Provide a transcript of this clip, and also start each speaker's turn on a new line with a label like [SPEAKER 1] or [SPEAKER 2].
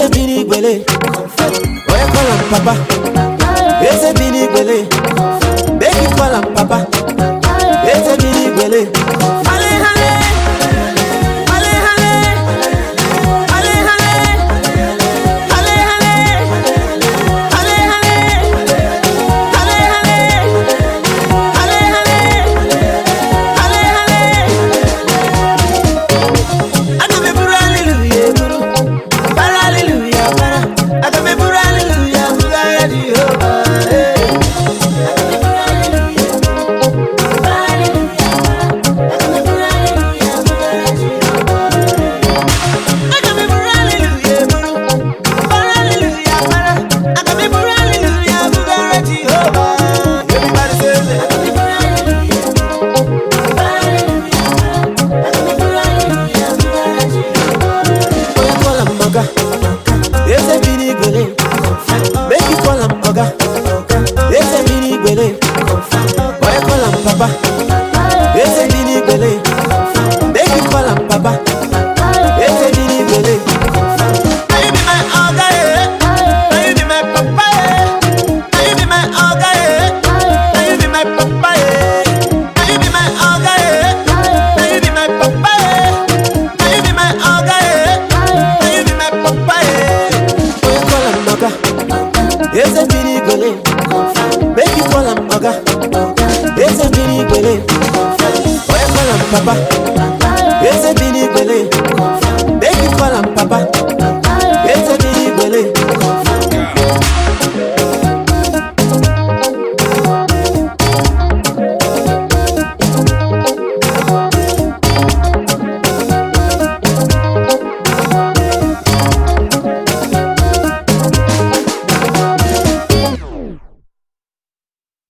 [SPEAKER 1] Ese bini gwele, oya call him papa. Ese bini gwele, make you call him papa. Ese bini gwele, hale hale, hale hale, hale hale, hale hale, hale hale, hale hale, hale hale. Agame buru hallelujah buru, bara hallelujah bara. Agame buru hallelujah bara Jehovah. Ese bini gwele, make you call him oga. Ese bini gwele, oya call him papa. Ese bini gwele, make you call him papa. Ese bini gwele. Now you be my oga, now you be my papa, now you be my oga, now you be my papa, now you be my oga, now you be my papa, now you be my oga, now you be my papa. Ese bini gwele, make you call him oga. Ese bini gwele, oya call him papa.